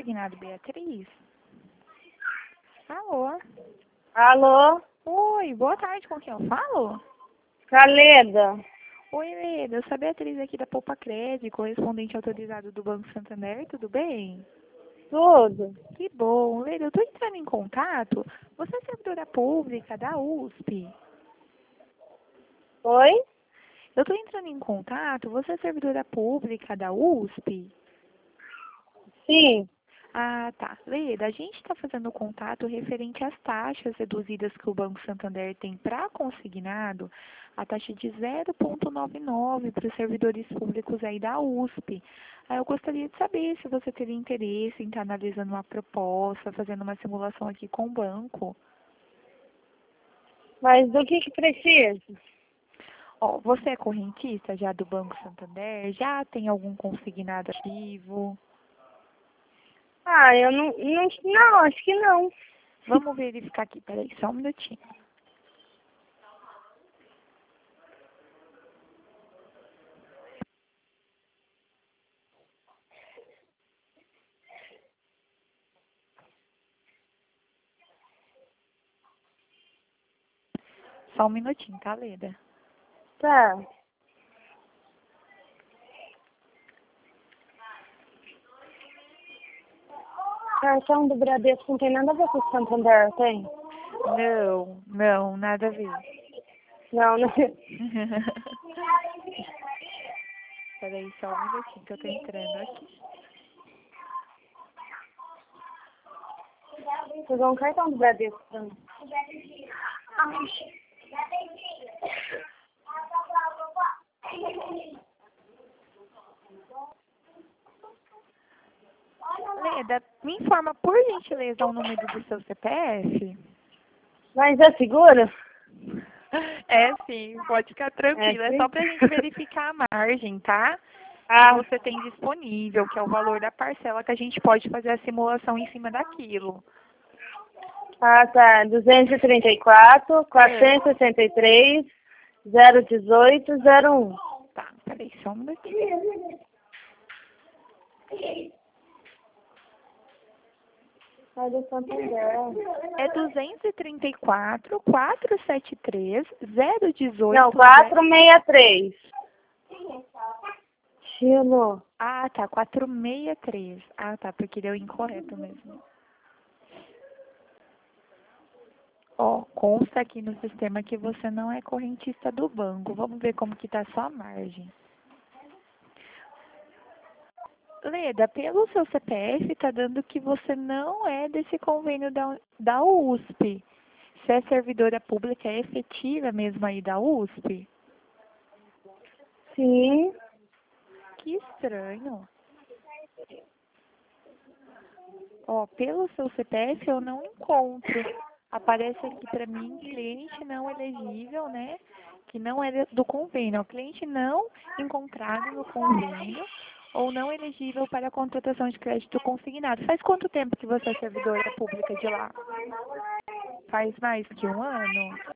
consignado, Beatriz? Alô? Alô? Oi, boa tarde, com quem eu falo? Caleda? Oi, Leda, eu sou a Beatriz aqui da Poupa Cred, correspondente autorizado do Banco Santander, tudo bem? Tudo? Que bom. Leda, eu estou entrando em contato. Você é servidora pública da USP? Oi? Eu estou entrando em contato. Você é servidora pública da USP? Sim. Ah, tá. Leda, a gente está fazendo contato referente às taxas reduzidas que o Banco Santander tem para consignado, a taxa de 0,99 para os servidores públicos aí da USP. Aí eu gostaria de saber se você teria interesse em estar analisando uma proposta, fazendo uma simulação aqui com o banco. Mas do que precisa? Ó, você é correntista já do Banco Santander? Já tem algum consignado ativo? Ah, eu não, acho que não. Vamos verificar aqui, peraí, só um minutinho. Só um minutinho, tá, Leda? Tá. Cartão do Bradesco não tem nada a ver com o Santander, tem? Não, nada a ver. Não, não. Peraí, só um minutinho que eu tô entrando aqui. Pegou um cartão do Bradesco pra mim. Leda, me informa, por gentileza, o número do seu CPF? Mas é seguro? É sim, pode ficar tranquila. É sim? só pra gente verificar a margem, tá? Que Ah, você tem disponível, que é o valor da parcela que a gente pode fazer a simulação em cima daquilo. tá. 234, 463, 018, 01. Tá, peraí, só um minutinho. Sai do Santander. É 234, 473, 018. Não, 463. Tilo. Ah, tá, 463. Ah, tá, porque deu incorreto mesmo. Ó, consta aqui no sistema que você não é correntista do banco. Vamos ver como que tá a sua margem. Leda, pelo seu CPF, tá dando que você não é desse convênio da USP. Você é servidora pública efetiva mesmo aí da USP? Sim. Que estranho. Ó, pelo seu CPF eu não encontro. Aparece aqui para mim cliente não elegível, né? Que não é do convênio. O cliente não encontrado no convênio ou não elegível para a contratação de crédito consignado. Faz quanto tempo que você é servidora pública de lá? Faz mais que um ano?